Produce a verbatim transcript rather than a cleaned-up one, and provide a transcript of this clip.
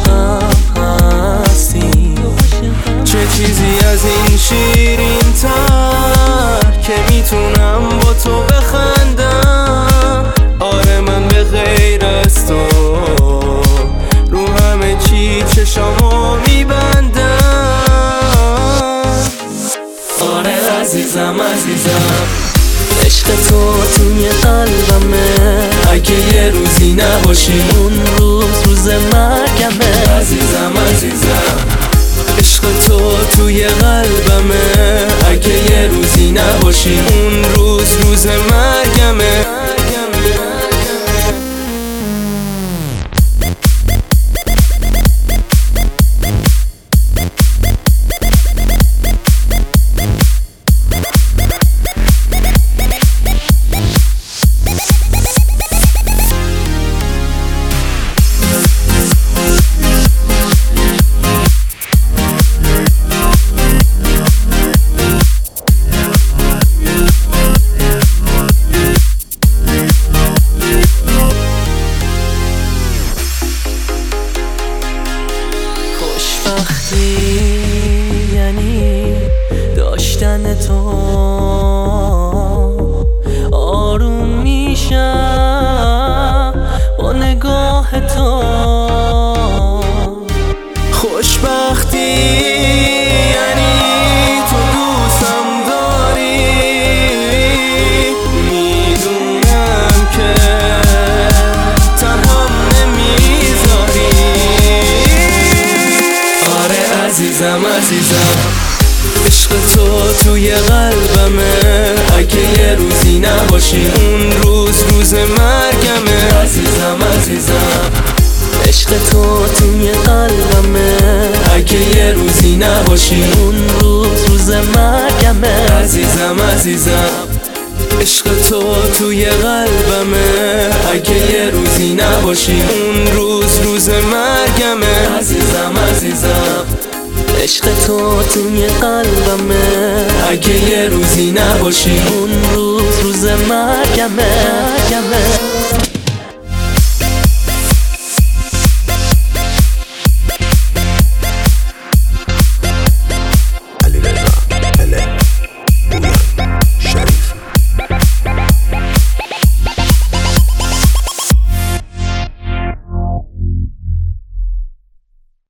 عاشقم هستی، چه چیزی از این شیرین تر که میتونم با تو بخندم. آره من به غیر از تو رو همه چی چشامو میبندم. آره عزیزم عزیزم، عشق تو توی قلبمه، اگه یه روزی نباشی اون روز روز مرگمه. عزیزم عزیزم، عشق تو توی قلبمه، اگه یه روزی نباشی اون روز روز مرگمه. خوشبختی یعنی داشتن تو، آروم میشم با نگاه تو. خوشبختی یعنی تو دوستم داری، میدونم که تنهام نمیذاری. آره عزیزم عزیزم، عشق تو توی قلبمه، اگه یه روزی نباشی اون روز روز مرگمه. عزیزم عزیزم، عشق تو توی قلبمه، اگه یه روزی نباشی اون روز روز مرگمه. عزیزم عزیزم، عشق تو توی قلبمه، اگه یه روزی نباشی اون روز روز مرگمه. عزیزم عزیزم، عشق تو توی قلبمه، اگه یه روزی نباشی اون روز روز مرگمه.